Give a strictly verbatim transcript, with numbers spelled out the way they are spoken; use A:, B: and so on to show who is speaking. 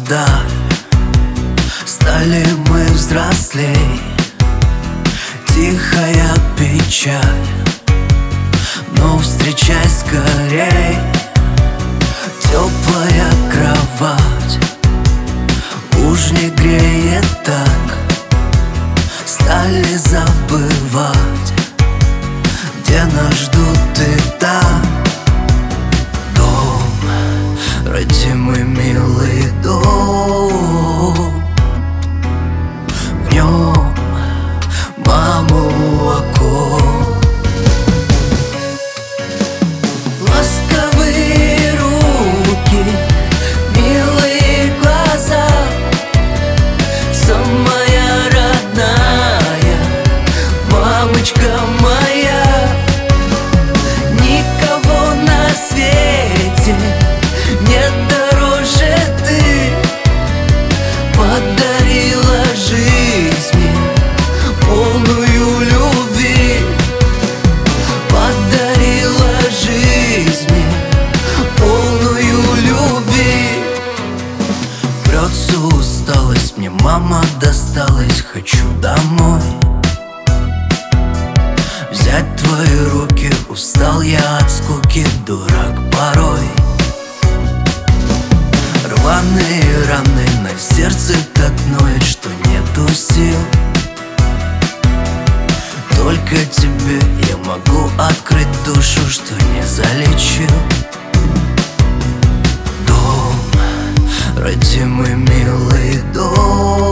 A: вдаль. Стали мы взрослей, тихая печаль. Но встречай скорей, теплая кровать уж не греет так. Стали забывать, где нас ждут и там. Дом, родимый милый дом, в нем маму окон. Ласковые руки, милые глаза, самая родная мамочка моя. Никого на свете нет дороже ты. Подарила жизнь мне полную любви. Подарила жизнь мне полную любви. Прется усталость, мне мама досталась. Хочу домой взять твои руки. Устал я от скуки, дурак порой. Рваные раны на сердце так ноет, что нету сил. Только тебе я могу открыть душу, что не залечил. Дом, родимый милый дом,